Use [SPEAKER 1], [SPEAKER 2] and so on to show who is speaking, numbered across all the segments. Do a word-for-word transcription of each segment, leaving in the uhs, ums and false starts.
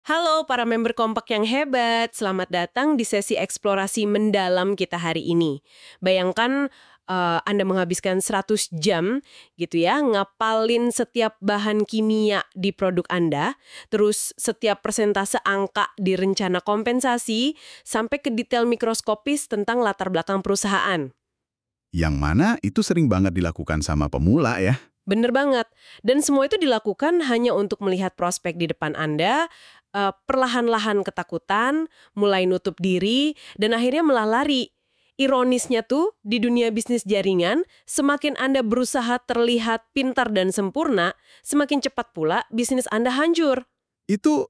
[SPEAKER 1] Halo para member Kompak yang hebat, selamat datang di sesi eksplorasi mendalam kita hari ini. Bayangkan eh, Anda menghabiskan seratus jam gitu ya, ngapalin setiap bahan kimia di produk Anda, terus setiap persentase angka di rencana kompensasi, sampai ke detail mikroskopis tentang latar belakang perusahaan.
[SPEAKER 2] Yang mana itu sering banget dilakukan sama pemula ya.
[SPEAKER 1] Bener banget. Dan semua itu dilakukan hanya untuk melihat prospek di depan Anda, eh, perlahan-lahan ketakutan, mulai nutup diri, dan akhirnya malah lari. Ironisnya tuh, di dunia bisnis jaringan, semakin Anda berusaha terlihat pintar dan sempurna, semakin cepat pula bisnis Anda hancur.
[SPEAKER 2] Itu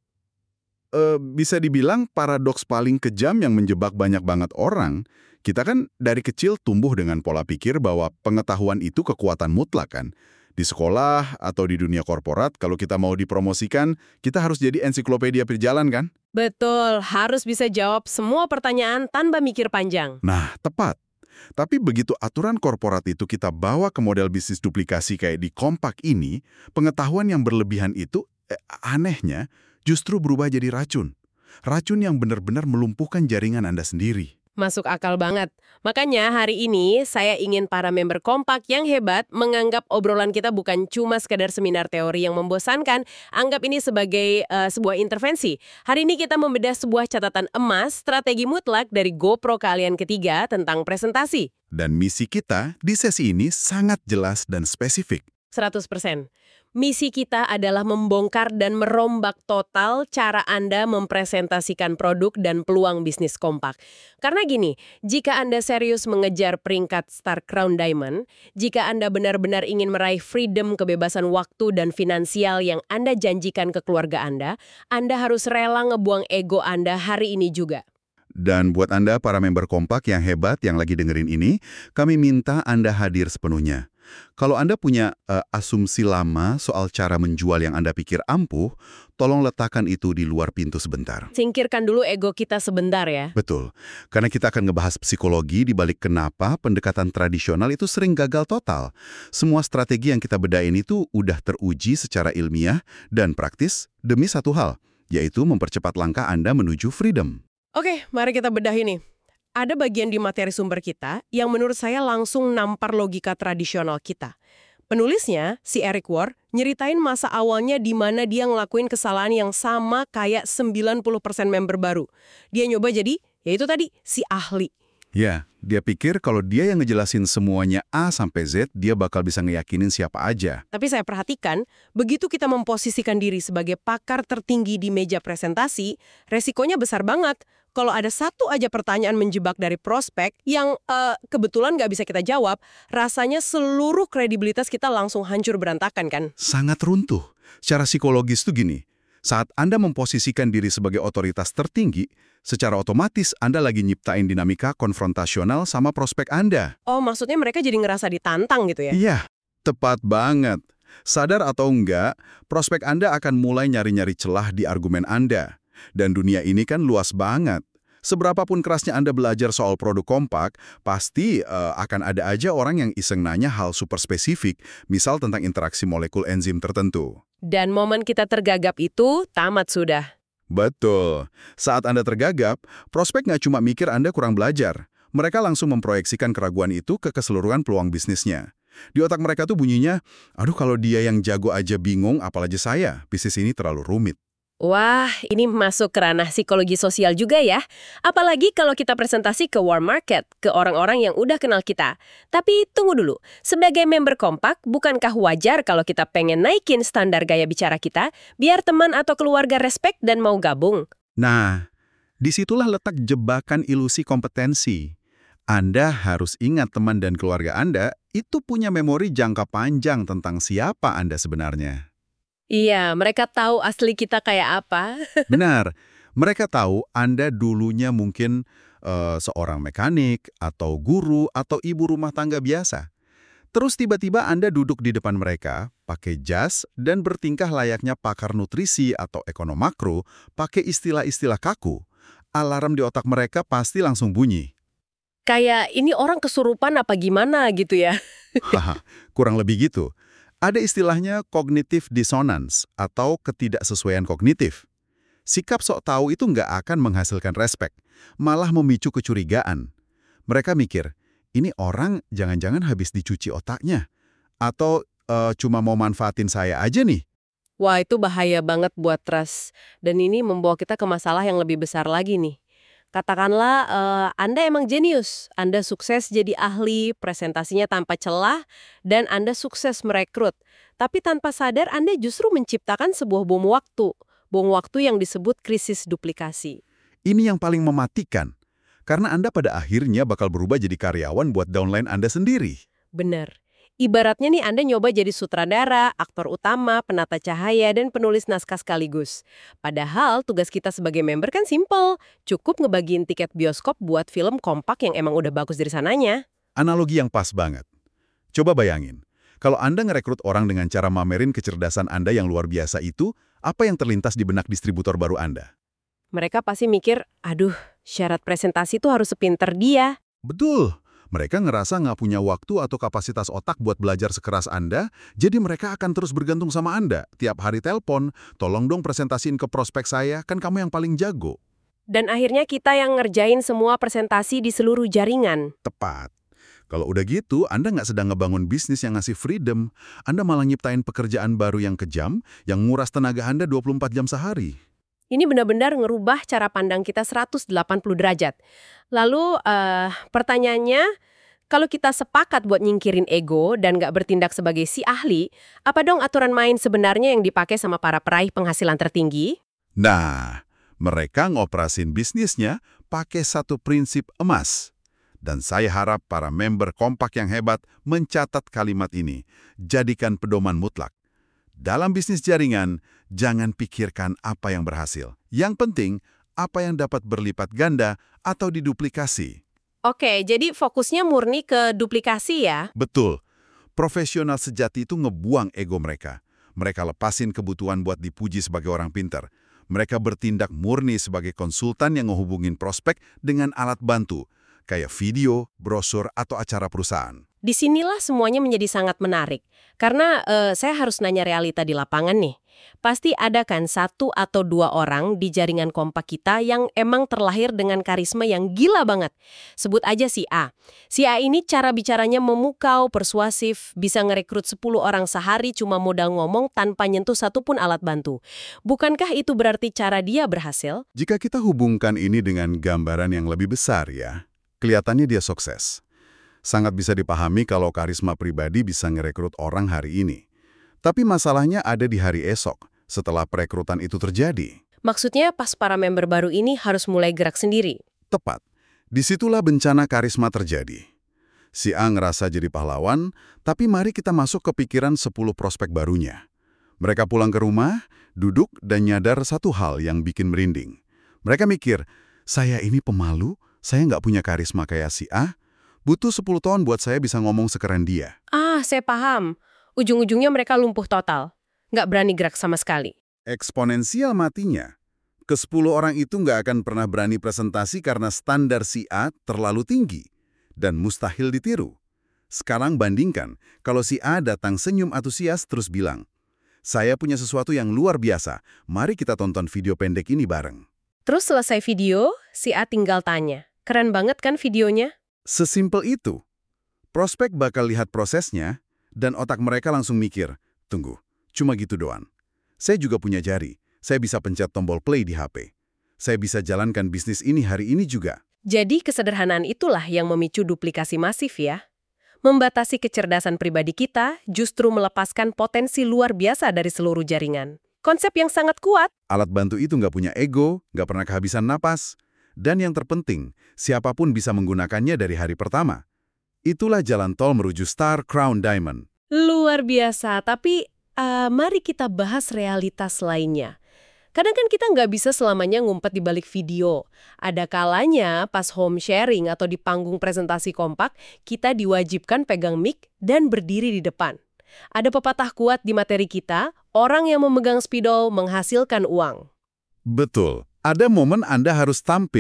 [SPEAKER 2] eh, bisa dibilang paradoks paling kejam yang menjebak banyak banget orang. Kita kan dari kecil tumbuh dengan pola pikir bahwa pengetahuan itu kekuatan mutlak kan. Di sekolah atau di dunia korporat, kalau kita mau dipromosikan, kita harus jadi ensiklopedia berjalan kan?
[SPEAKER 1] Betul, harus bisa jawab semua pertanyaan tanpa mikir panjang.
[SPEAKER 2] Nah, tepat. Tapi begitu aturan korporat itu kita bawa ke model bisnis duplikasi kayak di Kompak ini, pengetahuan yang berlebihan itu, eh, anehnya, justru berubah jadi racun. Racun yang benar-benar melumpuhkan jaringan Anda sendiri.
[SPEAKER 1] Masuk akal banget. Makanya hari ini saya ingin para member Kompak yang hebat menganggap obrolan kita bukan cuma sekadar seminar teori yang membosankan, anggap ini sebagai eh, sebuah intervensi. Hari ini kita membedah sebuah catatan emas strategi mutlak dari GoPro kalian ketiga tentang presentasi.
[SPEAKER 2] Dan misi kita di sesi ini sangat jelas dan spesifik.
[SPEAKER 1] seratus persen. Misi kita adalah membongkar dan merombak total cara Anda mempresentasikan produk dan peluang bisnis Kompak. Karena gini, jika Anda serius mengejar peringkat Star Crown Diamond, jika Anda benar-benar ingin meraih freedom, kebebasan waktu, dan finansial yang Anda janjikan ke keluarga Anda, Anda harus rela ngebuang ego Anda hari ini juga.
[SPEAKER 2] Dan buat Anda para member Kompak yang hebat yang lagi dengerin ini, kami minta Anda hadir sepenuhnya. Kalau Anda punya eh, asumsi lama soal cara menjual yang Anda pikir ampuh, tolong letakkan itu di luar pintu sebentar.
[SPEAKER 1] Singkirkan dulu ego kita sebentar ya.
[SPEAKER 2] Betul, karena kita akan ngebahas psikologi di balik kenapa pendekatan tradisional itu sering gagal total. Semua strategi yang kita bedain itu udah teruji secara ilmiah dan praktis demi satu hal, yaitu mempercepat langkah Anda menuju freedom.
[SPEAKER 1] Oke, mari kita bedah ini. Ada bagian di materi sumber kita yang menurut saya langsung nampar logika tradisional kita. Penulisnya, si Eric Ward, nyeritain masa awalnya di mana dia ngelakuin kesalahan yang sama kayak sembilan puluh persen member baru. Dia nyoba jadi, ya itu tadi, si ahli.
[SPEAKER 2] Ya, dia pikir kalau dia yang ngejelasin semuanya A sampai Z, dia bakal bisa ngeyakinin siapa aja.
[SPEAKER 1] Tapi saya perhatikan, begitu kita memposisikan diri sebagai pakar tertinggi di meja presentasi, resikonya besar banget. Kalau ada satu aja pertanyaan menjebak dari prospek yang eh, kebetulan nggak bisa kita jawab, rasanya seluruh kredibilitas kita langsung hancur berantakan kan?
[SPEAKER 2] Sangat runtuh. Secara psikologis tuh gini, saat Anda memposisikan diri sebagai otoritas tertinggi, secara otomatis Anda lagi nyiptain dinamika konfrontasional sama prospek Anda.
[SPEAKER 1] Oh, maksudnya mereka jadi ngerasa ditantang gitu ya?
[SPEAKER 2] Iya, tepat banget. Sadar atau enggak, prospek Anda akan mulai nyari-nyari celah di argumen Anda. Dan dunia ini kan luas banget. Seberapapun kerasnya Anda belajar soal produk Kompak, pasti uh, akan ada aja orang yang iseng nanya hal super spesifik, misal tentang interaksi molekul enzim tertentu.
[SPEAKER 1] Dan momen kita tergagap itu tamat sudah.
[SPEAKER 2] Betul. Saat Anda tergagap, prospek nggak cuma mikir Anda kurang belajar. Mereka langsung memproyeksikan keraguan itu ke keseluruhan peluang bisnisnya. Di otak mereka tuh bunyinya, aduh kalau dia yang jago aja bingung, apalagi saya, bisnis ini terlalu rumit.
[SPEAKER 1] Wah, ini masuk ke ranah psikologi sosial juga ya. Apalagi kalau kita presentasi ke warm market, ke orang-orang yang udah kenal kita. Tapi tunggu dulu, sebagai member Kompak, bukankah wajar kalau kita pengen naikin standar gaya bicara kita, biar teman atau keluarga respect dan mau gabung?
[SPEAKER 2] Nah, disitulah letak jebakan ilusi kompetensi. Anda harus ingat teman dan keluarga Anda itu punya memori jangka panjang tentang siapa Anda sebenarnya.
[SPEAKER 1] Iya, mereka tahu asli kita kayak apa.
[SPEAKER 2] Benar, mereka tahu Anda dulunya mungkin eh, seorang mekanik, atau guru, atau ibu rumah tangga biasa. Terus tiba-tiba Anda duduk di depan mereka, pakai jas, dan bertingkah layaknya pakar nutrisi atau ekonom makro, pakai istilah-istilah kaku. Alarm di otak mereka pasti langsung bunyi.
[SPEAKER 1] Kayak ini orang kesurupan apa gimana gitu ya.
[SPEAKER 2] Haha, kurang lebih gitu. Ada istilahnya cognitive dissonance atau ketidaksesuaian kognitif. Sikap sok tahu itu nggak akan menghasilkan respek, malah memicu kecurigaan. Mereka mikir, ini orang jangan-jangan habis dicuci otaknya, atau eh, cuma mau manfaatin saya aja nih.
[SPEAKER 1] Wah, itu bahaya banget buat trust. Dan ini membawa kita ke masalah yang lebih besar lagi nih. Katakanlah eh, Anda emang jenius, Anda sukses jadi ahli, presentasinya tanpa celah, dan Anda sukses merekrut. Tapi tanpa sadar Anda justru menciptakan sebuah bom waktu. Bom waktu yang disebut krisis duplikasi.
[SPEAKER 2] Ini yang paling mematikan, karena Anda pada akhirnya bakal berubah jadi karyawan buat downline Anda sendiri.
[SPEAKER 1] Bener. Ibaratnya nih Anda nyoba jadi sutradara, aktor utama, penata cahaya, dan penulis naskah sekaligus. Padahal tugas kita sebagai member kan simpel. Cukup ngebagiin tiket bioskop buat film kompak yang emang udah bagus dari sananya.
[SPEAKER 2] Analogi yang pas banget. Coba bayangin, kalau Anda ngerekrut orang dengan cara mamerin kecerdasan Anda yang luar biasa itu, apa yang terlintas di benak distributor baru Anda?
[SPEAKER 1] Mereka pasti mikir, aduh, syarat presentasi tuh harus sepinter dia.
[SPEAKER 2] Betul. Mereka ngerasa nggak punya waktu atau kapasitas otak buat belajar sekeras Anda, jadi mereka akan terus bergantung sama Anda. Tiap hari telepon, tolong dong presentasiin ke prospek saya, kan kamu yang paling jago.
[SPEAKER 1] Dan akhirnya kita yang ngerjain semua presentasi di seluruh jaringan.
[SPEAKER 2] Tepat. Kalau udah gitu, Anda nggak sedang ngebangun bisnis yang ngasih freedom. Anda malah nyiptain pekerjaan baru yang kejam, yang nguras tenaga Anda dua puluh empat jam sehari.
[SPEAKER 1] Ini benar-benar ngerubah cara pandang kita seratus delapan puluh derajat. Lalu, uh, pertanyaannya, kalau kita sepakat buat nyingkirin ego dan nggak bertindak sebagai si ahli, apa dong aturan main sebenarnya yang dipakai sama para peraih penghasilan tertinggi?
[SPEAKER 2] Nah, mereka ngoperasin bisnisnya pakai satu prinsip emas. Dan saya harap para member kompak yang hebat mencatat kalimat ini. Jadikan pedoman mutlak. Dalam bisnis jaringan, jangan pikirkan apa yang berhasil. Yang penting, apa yang dapat berlipat ganda atau diduplikasi.
[SPEAKER 1] Oke, jadi fokusnya murni ke duplikasi ya?
[SPEAKER 2] Betul. Profesional sejati itu ngebuang ego mereka. Mereka lepasin kebutuhan buat dipuji sebagai orang pintar. Mereka bertindak murni sebagai konsultan yang ngehubungin prospek dengan alat bantu, kayak video, brosur, atau acara perusahaan.
[SPEAKER 1] Disinilah semuanya menjadi sangat menarik. Karena eh, saya harus nanya realita di lapangan nih. Pasti ada kan satu atau dua orang di jaringan kompak kita yang emang terlahir dengan karisma yang gila banget. Sebut aja si A. Si A ini cara bicaranya memukau, persuasif, bisa ngerekrut sepuluh orang sehari cuma modal ngomong tanpa nyentuh satupun alat bantu. Bukankah itu berarti cara dia berhasil?
[SPEAKER 2] Jika kita hubungkan ini dengan gambaran yang lebih besar ya, kelihatannya dia sukses. Sangat bisa dipahami kalau karisma pribadi bisa ngerekrut orang hari ini. Tapi masalahnya ada di hari esok, setelah perekrutan itu terjadi.
[SPEAKER 1] Maksudnya pas para member baru ini harus mulai gerak sendiri.
[SPEAKER 2] Tepat. Disitulah bencana karisma terjadi. Si A ngerasa jadi pahlawan, tapi mari kita masuk ke pikiran sepuluh prospek barunya. Mereka pulang ke rumah, duduk, dan nyadar satu hal yang bikin merinding. Mereka mikir, saya ini pemalu, saya nggak punya karisma kayak si A, butuh sepuluh tahun buat saya bisa ngomong sekeren dia.
[SPEAKER 1] Ah, saya paham. Ujung-ujungnya mereka lumpuh total. Nggak berani gerak sama sekali.
[SPEAKER 2] Eksponensial matinya. Kesepuluh orang itu nggak akan pernah berani presentasi karena standar si A terlalu tinggi dan mustahil ditiru. Sekarang bandingkan, kalau si A datang senyum antusias terus bilang, saya punya sesuatu yang luar biasa, mari kita tonton video pendek ini bareng.
[SPEAKER 1] Terus selesai video, si A tinggal tanya, keren banget kan videonya?
[SPEAKER 2] Sesimpel itu. Prospek bakal lihat prosesnya, dan otak mereka langsung mikir, tunggu, cuma gitu doang. Saya juga punya jari, saya bisa pencet tombol play di H P. Saya bisa jalankan bisnis ini hari ini juga.
[SPEAKER 1] Jadi kesederhanaan itulah yang memicu duplikasi masif ya. Membatasi kecerdasan pribadi kita justru melepaskan potensi luar biasa dari seluruh jaringan. Konsep yang sangat kuat.
[SPEAKER 2] Alat bantu itu nggak punya ego, nggak pernah kehabisan napas. Dan yang terpenting, siapapun bisa menggunakannya dari hari pertama. Itulah jalan tol menuju Star Crown Diamond.
[SPEAKER 1] Luar biasa, tapi uh, mari kita bahas realitas lainnya. Kadang kan kita nggak bisa selamanya ngumpet di balik video. Ada kalanya pas home sharing atau di panggung presentasi kompak, kita diwajibkan pegang mic dan berdiri di depan. Ada pepatah kuat di materi kita, orang yang memegang spidol menghasilkan uang.
[SPEAKER 2] Betul. Ada momen Anda harus tampil.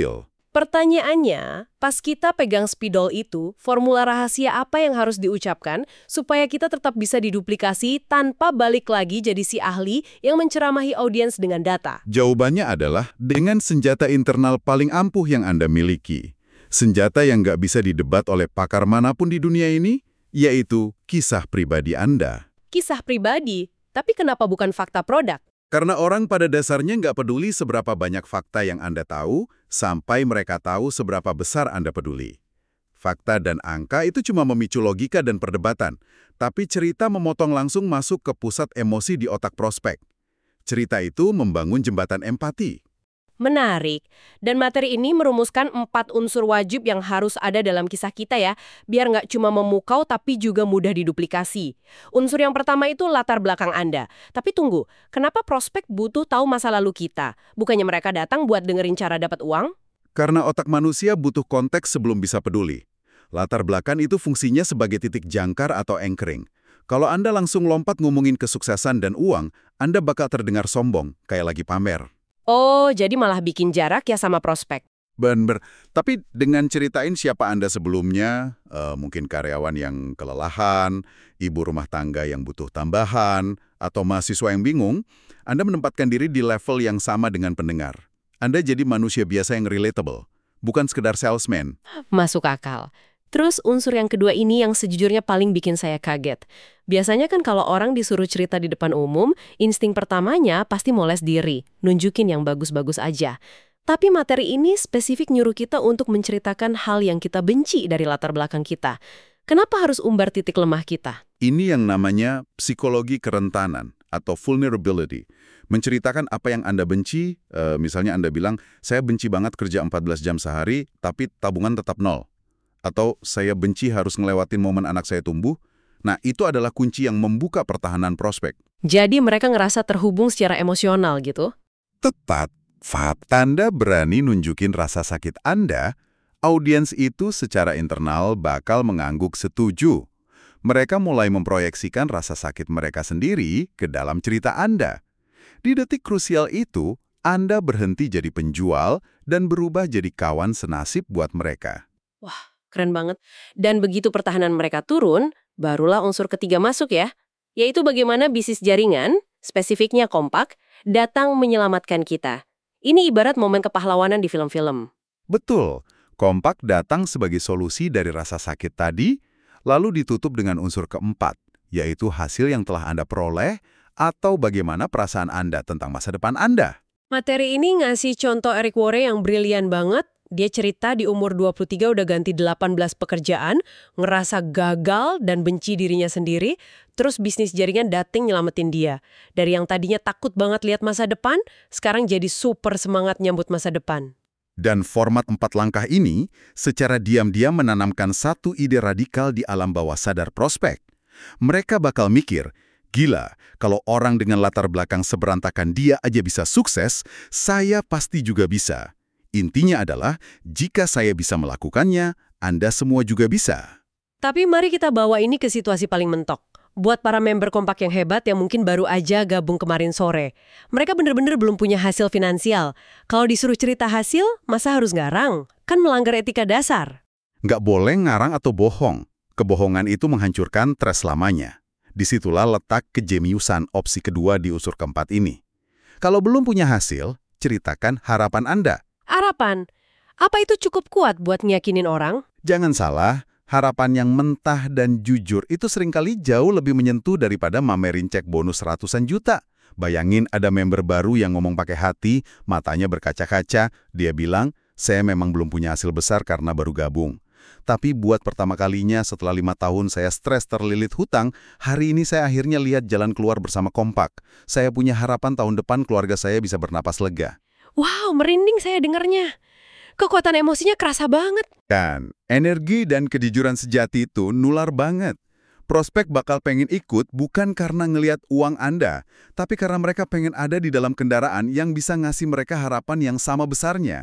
[SPEAKER 1] Pertanyaannya, pas kita pegang spidol itu, formula rahasia apa yang harus diucapkan supaya kita tetap bisa diduplikasi tanpa balik lagi jadi si ahli yang menceramahi audiens dengan data?
[SPEAKER 2] Jawabannya adalah dengan senjata internal paling ampuh yang Anda miliki. Senjata yang nggak bisa didebat oleh pakar manapun di dunia ini, yaitu kisah pribadi Anda.
[SPEAKER 1] Kisah pribadi, tapi kenapa bukan fakta produk?
[SPEAKER 2] Karena orang pada dasarnya nggak peduli seberapa banyak fakta yang Anda tahu, sampai mereka tahu seberapa besar Anda peduli. Fakta dan angka itu cuma memicu logika dan perdebatan, tapi cerita memotong langsung masuk ke pusat emosi di otak prospek. Cerita itu membangun jembatan empati.
[SPEAKER 1] Menarik. Dan materi ini merumuskan empat unsur wajib yang harus ada dalam kisah kita ya, biar nggak cuma memukau tapi juga mudah diduplikasi. Unsur yang pertama itu latar belakang Anda. Tapi tunggu, kenapa prospek butuh tahu masa lalu kita? Bukannya mereka datang buat dengerin cara dapat uang?
[SPEAKER 2] Karena otak manusia butuh konteks sebelum bisa peduli. Latar belakang itu fungsinya sebagai titik jangkar atau anchoring. Kalau Anda langsung lompat ngomongin kesuksesan dan uang, Anda bakal terdengar sombong, kayak lagi pamer.
[SPEAKER 1] Oh, jadi malah bikin jarak ya sama prospek.
[SPEAKER 2] Bener, tapi dengan ceritain siapa Anda sebelumnya, eh, mungkin karyawan yang kelelahan, ibu rumah tangga yang butuh tambahan, atau mahasiswa yang bingung, Anda menempatkan diri di level yang sama dengan pendengar. Anda jadi manusia biasa yang relatable, bukan sekedar salesman.
[SPEAKER 1] Masuk akal. Terus unsur yang kedua ini yang sejujurnya paling bikin saya kaget. Biasanya kan kalau orang disuruh cerita di depan umum, insting pertamanya pasti moles diri, nunjukin yang bagus-bagus aja. Tapi materi ini spesifik nyuruh kita untuk menceritakan hal yang kita benci dari latar belakang kita. Kenapa harus umbar titik lemah kita?
[SPEAKER 2] Ini yang namanya psikologi kerentanan atau vulnerability. Menceritakan apa yang Anda benci, eh, misalnya Anda bilang, saya benci banget kerja empat belas jam sehari, tapi tabungan tetap nol. Atau saya benci harus ngelewatin momen anak saya tumbuh. Nah, itu adalah kunci yang membuka pertahanan prospek.
[SPEAKER 1] Jadi mereka ngerasa terhubung secara emosional gitu?
[SPEAKER 2] Tepat. Saat Anda berani nunjukin rasa sakit Anda, audiens itu secara internal bakal mengangguk setuju. Mereka mulai memproyeksikan rasa sakit mereka sendiri ke dalam cerita Anda. Di detik krusial itu, Anda berhenti jadi penjual dan berubah jadi kawan senasib buat mereka.
[SPEAKER 1] Wah, keren banget. Dan begitu pertahanan mereka turun, barulah unsur ketiga masuk ya. Yaitu bagaimana bisnis jaringan, spesifiknya kompak, datang menyelamatkan kita. Ini ibarat momen kepahlawanan di film-film.
[SPEAKER 2] Betul. Kompak datang sebagai solusi dari rasa sakit tadi, lalu ditutup dengan unsur keempat, yaitu hasil yang telah Anda peroleh atau bagaimana perasaan Anda tentang masa depan Anda.
[SPEAKER 1] Materi ini ngasih contoh Eric Worre yang brilian banget. Dia cerita di umur dua puluh tiga udah ganti delapan belas pekerjaan, ngerasa gagal dan benci dirinya sendiri, terus bisnis jaringan dateng nyelamatin dia. Dari yang tadinya takut banget lihat masa depan, sekarang jadi super semangat nyambut masa depan.
[SPEAKER 2] Dan format empat langkah ini secara diam-diam menanamkan satu ide radikal di alam bawah sadar prospek. Mereka bakal mikir, gila, kalau orang dengan latar belakang seberantakan dia aja bisa sukses, saya pasti juga bisa. Intinya adalah, jika saya bisa melakukannya, Anda semua juga bisa.
[SPEAKER 1] Tapi mari kita bawa ini ke situasi paling mentok. Buat para member kompak yang hebat yang mungkin baru aja gabung kemarin sore. Mereka bener-bener belum punya hasil finansial. Kalau disuruh cerita hasil, masa harus ngarang? Kan melanggar etika dasar.
[SPEAKER 2] Nggak boleh ngarang atau bohong. Kebohongan itu menghancurkan trust lamanya. Disitulah letak kejeniusan opsi kedua di unsur keempat ini. Kalau belum punya hasil, ceritakan harapan Anda.
[SPEAKER 1] Harapan? Apa itu cukup kuat buat ngeyakinin orang?
[SPEAKER 2] Jangan salah, harapan yang mentah dan jujur itu seringkali jauh lebih menyentuh daripada mamerin cek bonus ratusan juta. Bayangin ada member baru yang ngomong pakai hati, matanya berkaca-kaca, dia bilang, saya memang belum punya hasil besar karena baru gabung. Tapi buat pertama kalinya setelah lima tahun saya stres terlilit hutang, hari ini saya akhirnya lihat jalan keluar bersama kompak. Saya punya harapan tahun depan keluarga saya bisa bernapas lega.
[SPEAKER 1] Wow, merinding saya dengarnya. Kekuatan emosinya kerasa banget.
[SPEAKER 2] Dan energi dan kejujuran sejati itu nular banget. Prospek bakal pengen ikut bukan karena ngelihat uang Anda, tapi karena mereka pengen ada di dalam kendaraan yang bisa ngasih mereka harapan yang sama besarnya.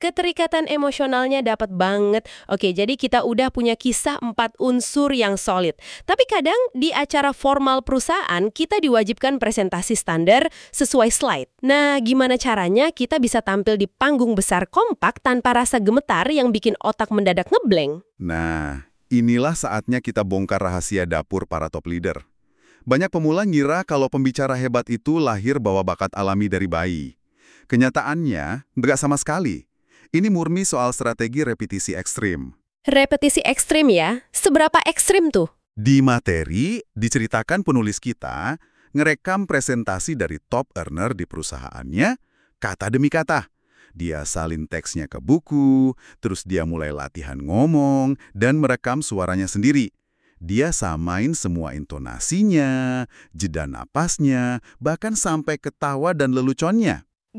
[SPEAKER 1] Keterikatan emosionalnya dapat banget. Oke, jadi kita udah punya kisah empat unsur yang solid. Tapi kadang di acara formal perusahaan, kita diwajibkan presentasi standar sesuai slide. Nah, gimana caranya kita bisa tampil di panggung besar kompak tanpa rasa gemetar yang bikin otak mendadak ngeblank?
[SPEAKER 2] Nah, inilah saatnya kita bongkar rahasia dapur para top leader. Banyak pemula ngira kalau pembicara hebat itu lahir bawa bakat alami dari bayi. Kenyataannya, nggak sama sekali. Ini murni soal strategi repetisi ekstrim.
[SPEAKER 1] Repetisi ekstrim ya? Seberapa ekstrim tuh?
[SPEAKER 2] Di materi, diceritakan penulis kita, ngerekam presentasi dari top earner di perusahaannya, kata demi kata. Dia salin teksnya ke buku, terus dia mulai latihan ngomong, dan merekam suaranya sendiri. Dia samain semua intonasinya, jeda napasnya, bahkan sampai ketawa dan leluconnya.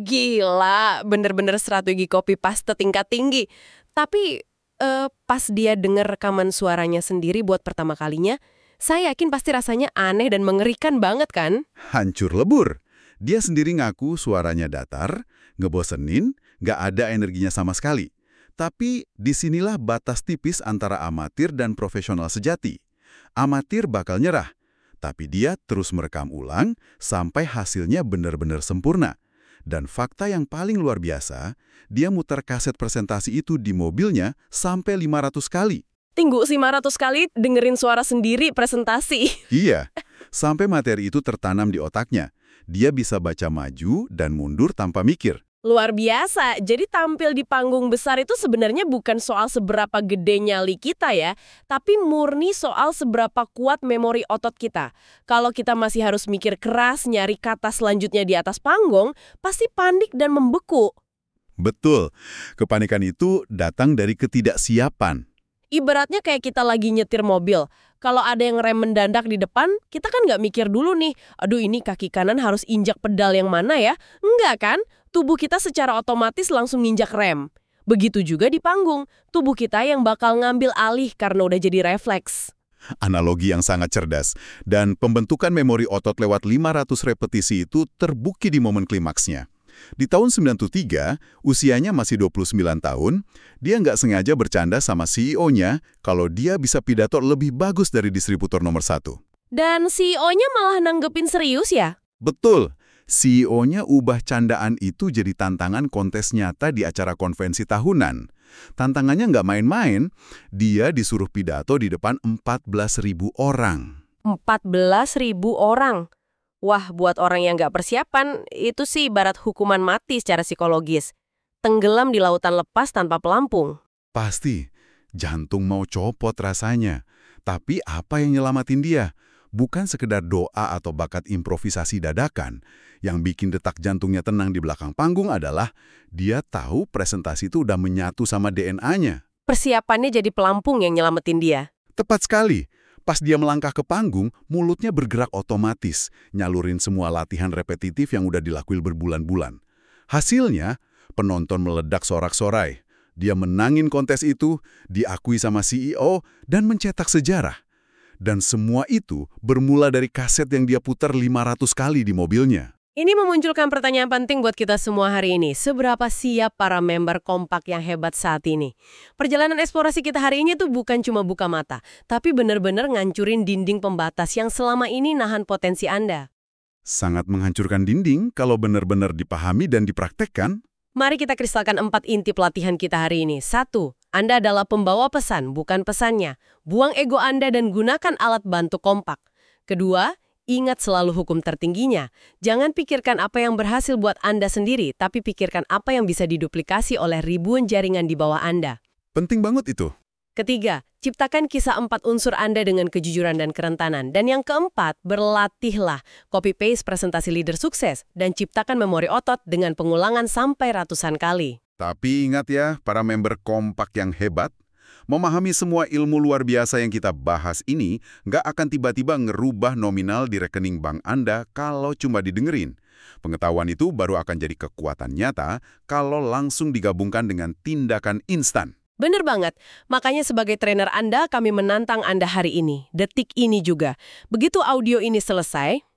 [SPEAKER 1] Gila, bener-bener strategi copy paste tingkat tinggi. Tapi eh, pas dia denger rekaman suaranya sendiri buat pertama kalinya, saya yakin pasti rasanya aneh dan mengerikan banget kan?
[SPEAKER 2] Hancur lebur. Dia sendiri ngaku suaranya datar, ngebosenin, nggak ada energinya sama sekali. Tapi disinilah batas tipis antara amatir dan profesional sejati. Amatir bakal nyerah, tapi dia terus merekam ulang sampai hasilnya benar-benar sempurna. Dan fakta yang paling luar biasa, dia muter kaset presentasi itu di mobilnya sampai lima ratus kali.
[SPEAKER 1] Tunggu lima ratus kali dengerin suara sendiri presentasi.
[SPEAKER 2] Iya, sampai materi itu tertanam di otaknya. Dia bisa baca maju dan mundur tanpa mikir.
[SPEAKER 1] Luar biasa, jadi tampil di panggung besar itu sebenarnya bukan soal seberapa gede nyali kita ya, tapi murni soal seberapa kuat memori otot kita. Kalau kita masih harus mikir keras, nyari kata selanjutnya di atas panggung, pasti panik dan membeku.
[SPEAKER 2] Betul, kepanikan itu datang dari ketidaksiapan.
[SPEAKER 1] Ibaratnya kayak kita lagi nyetir mobil. Kalau ada yang rem mendadak di depan, kita kan nggak mikir dulu nih, aduh ini kaki kanan harus injak pedal yang mana ya? Enggak kan? Tubuh kita secara otomatis langsung nginjak rem. Begitu juga di panggung, tubuh kita yang bakal ngambil alih karena udah jadi refleks.
[SPEAKER 2] Analogi yang sangat cerdas. Dan pembentukan memori otot lewat lima ratus repetisi itu terbukti di momen klimaksnya. Di tahun sembilan puluh tiga, usianya masih dua puluh sembilan tahun, dia nggak sengaja bercanda sama C E O-nya kalau dia bisa pidato lebih bagus dari distributor nomor satu.
[SPEAKER 1] Dan C E O-nya malah nanggepin serius ya?
[SPEAKER 2] Betul. C E O-nya ubah candaan itu jadi tantangan kontes nyata di acara konvensi tahunan. Tantangannya nggak main-main, dia disuruh pidato di depan empat belas ribu orang.
[SPEAKER 1] empat belas ribu orang? Wah, buat orang yang nggak persiapan, itu sih ibarat hukuman mati secara psikologis. Tenggelam di lautan lepas tanpa pelampung.
[SPEAKER 2] Pasti, jantung mau copot rasanya. Tapi apa yang nyelamatin dia? Bukan sekedar doa atau bakat improvisasi dadakan. Yang bikin detak jantungnya tenang di belakang panggung adalah dia tahu presentasi itu udah menyatu sama D N A-nya.
[SPEAKER 1] Persiapannya jadi pelampung yang nyelamatin dia.
[SPEAKER 2] Tepat sekali. Pas dia melangkah ke panggung, mulutnya bergerak otomatis, nyalurin semua latihan repetitif yang udah dilakuin berbulan-bulan. Hasilnya, penonton meledak sorak-sorai. Dia menangin kontes itu, diakui sama C E O, dan mencetak sejarah. Dan semua itu bermula dari kaset yang dia putar lima ratus kali di mobilnya.
[SPEAKER 1] Ini memunculkan pertanyaan penting buat kita semua hari ini. Seberapa siap para member kompak yang hebat saat ini? Perjalanan eksplorasi kita hari ini tuh bukan cuma buka mata, tapi benar-benar ngancurin dinding pembatas yang selama ini nahan potensi Anda.
[SPEAKER 2] Sangat menghancurkan dinding kalau benar-benar dipahami dan dipraktekkan.
[SPEAKER 1] Mari kita kristalkan empat inti pelatihan kita hari ini. Satu, Anda adalah pembawa pesan, bukan pesannya. Buang ego Anda dan gunakan alat bantu kompak. Kedua, ingat selalu hukum tertingginya. Jangan pikirkan apa yang berhasil buat Anda sendiri, tapi pikirkan apa yang bisa diduplikasi oleh ribuan jaringan di bawah Anda.
[SPEAKER 2] Penting banget itu.
[SPEAKER 1] Ketiga, ciptakan kisah empat unsur Anda dengan kejujuran dan kerentanan. Dan yang keempat, berlatihlah copy-paste presentasi leader sukses dan ciptakan memori otot dengan pengulangan sampai ratusan kali.
[SPEAKER 2] Tapi ingat ya, para member kompak yang hebat, memahami semua ilmu luar biasa yang kita bahas ini nggak akan tiba-tiba ngerubah nominal di rekening bank Anda kalau cuma didengerin. Pengetahuan itu baru akan jadi kekuatan nyata kalau langsung digabungkan dengan tindakan instan.
[SPEAKER 1] Bener banget. Makanya sebagai trainer Anda, kami menantang Anda hari ini. Detik ini juga. Begitu audio ini selesai,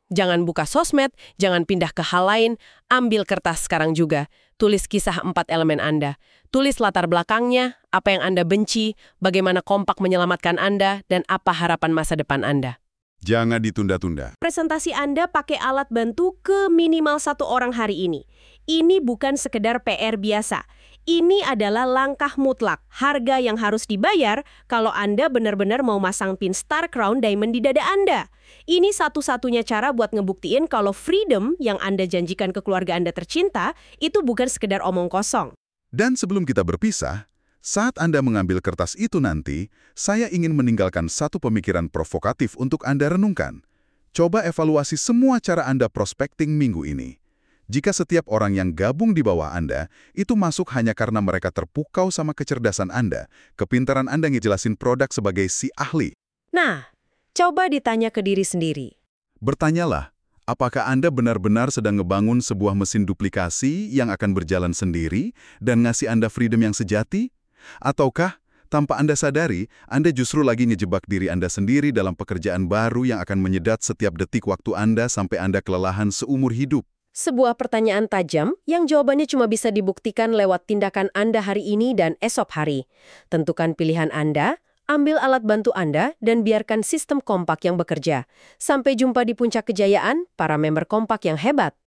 [SPEAKER 1] Jangan buka sosmed, jangan pindah ke hal lain, ambil kertas sekarang juga. Tulis kisah empat elemen Anda. Tulis latar belakangnya, apa yang Anda benci, bagaimana kompak menyelamatkan Anda, dan apa harapan masa depan Anda.
[SPEAKER 2] Jangan ditunda-tunda.
[SPEAKER 3] Presentasi Anda pakai alat bantu ke minimal satu orang hari ini. Ini bukan sekedar P R biasa. Ini adalah langkah mutlak, harga yang harus dibayar kalau Anda benar-benar mau masang pin Star Crown Diamond di dada Anda. Ini satu-satunya cara buat ngebuktiin kalau freedom yang Anda janjikan ke keluarga Anda tercinta itu bukan sekedar omong kosong.
[SPEAKER 2] Dan sebelum kita berpisah, saat Anda mengambil kertas itu nanti, saya ingin meninggalkan satu pemikiran provokatif untuk Anda renungkan. Coba evaluasi semua cara Anda prospecting minggu ini. Jika setiap orang yang gabung di bawah Anda, itu masuk hanya karena mereka terpukau sama kecerdasan Anda, kepintaran Anda ngejelasin produk sebagai si ahli.
[SPEAKER 3] Nah, coba ditanya ke diri sendiri.
[SPEAKER 2] Bertanyalah, apakah Anda benar-benar sedang ngebangun sebuah mesin duplikasi yang akan berjalan sendiri dan ngasih Anda freedom yang sejati? Ataukah, tanpa Anda sadari, Anda justru lagi ngejebak diri Anda sendiri dalam pekerjaan baru yang akan menyedat setiap detik waktu Anda sampai Anda kelelahan seumur hidup?
[SPEAKER 1] Sebuah pertanyaan tajam yang jawabannya cuma bisa dibuktikan lewat tindakan Anda hari ini dan esok hari. Tentukan pilihan Anda, ambil alat bantu Anda, dan biarkan sistem Kompak yang bekerja. Sampai jumpa di puncak kejayaan, para member Kompak yang hebat.